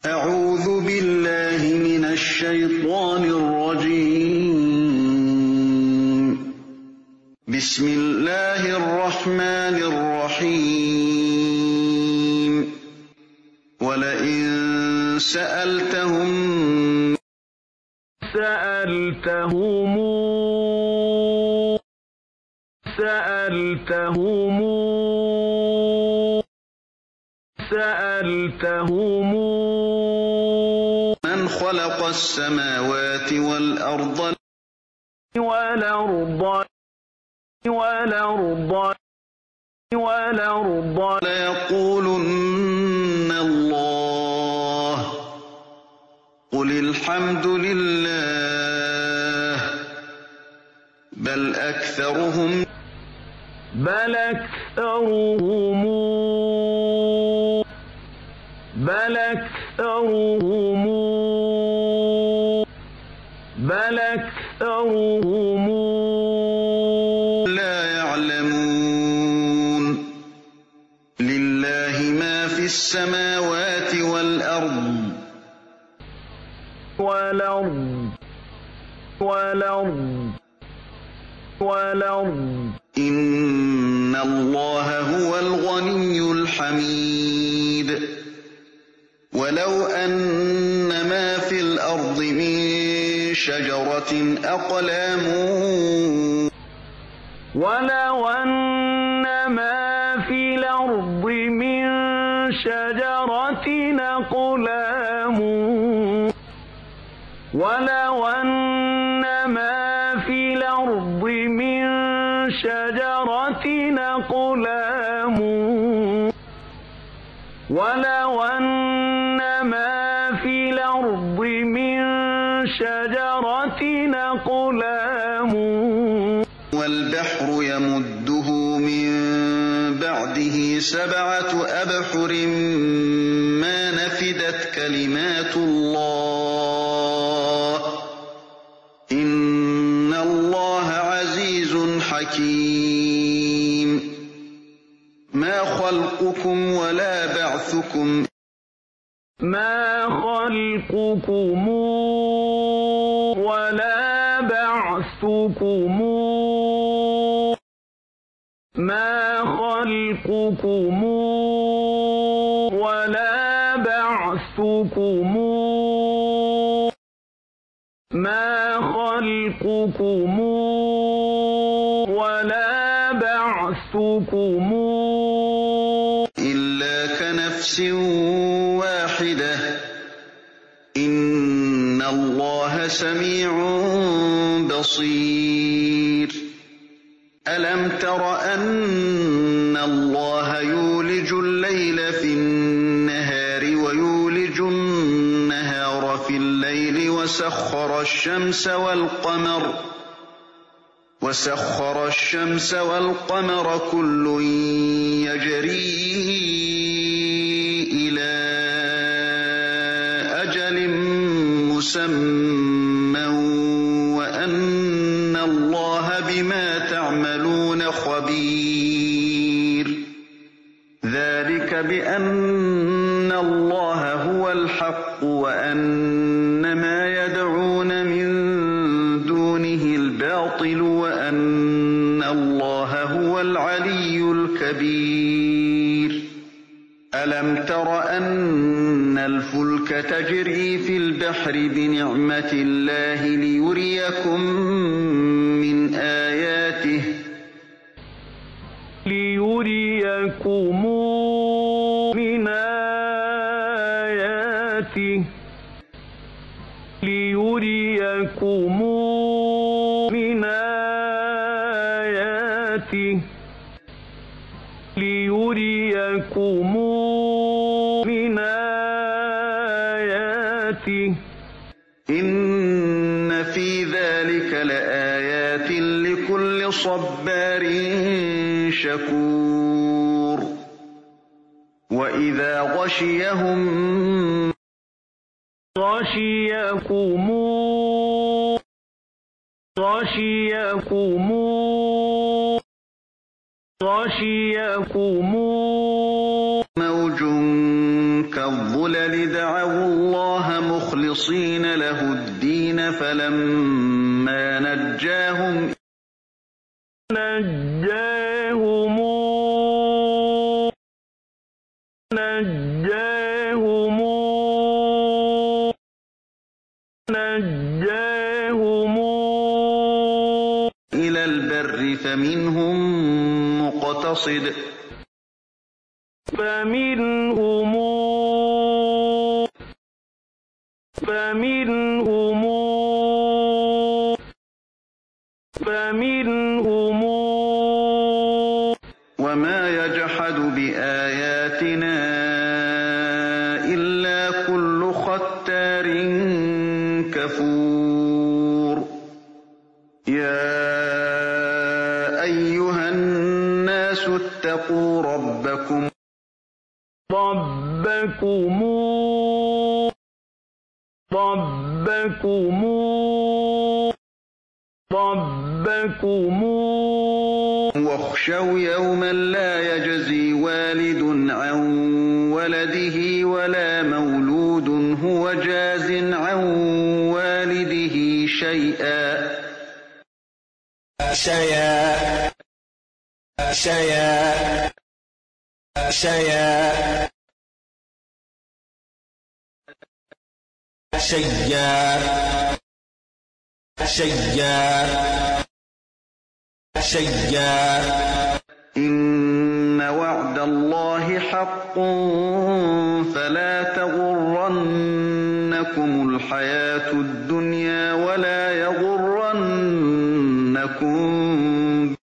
أعوذ بالله من الشيطان الرجيم. بسم الله الرحمن الرحيم. ولئن سألتهم من خلق السماوات والأرض ليقولن الله. قل الحمد لله. بل أكثرهم لا يعلمون. لله ما في السماوات والأرض إن الله هو الغني الحميد. ولو أن ما في الأرض من شجرة أقلام والبحر يمده من بعده 7 أبحر ما نفدت كلمات الله. إن الله عزيز حكيم. ما خلقكم ولا بعثكم إلا كنفس واحدة. إن الله سميع بصير. ألم تر أن الله يولج الليل في النهار ويولج النهار في الليل وسخر الشمس والقمر كل يجري إلى أجل مسمى وأن الله بما تعملون خبير. ذلك بأن الله هو الحق وأن ما يدعون من دونه الباطل وأن الله هو العلي الكبير. ألم تر أن الفلك تجري في البحر بنعمة الله ليريكم من آياته إن في ذلك لآيات لكل صبار شكور. وإذا غشيهم موج كالظلل دعوا الله مخلصين له الدين فلما نجاهم إلى البر فمنهم مقتصد وما يجحد بآياتنا إلا كل ختار كفور يا أيها الناس اتقوا ربكم واخشوا يوما لا يجزي والد عن ولده ولا مولود هو جاز عن والده شيئا إن وعد الله حق فلا تغرنكم الحياة الدنيا ولا يغرنكم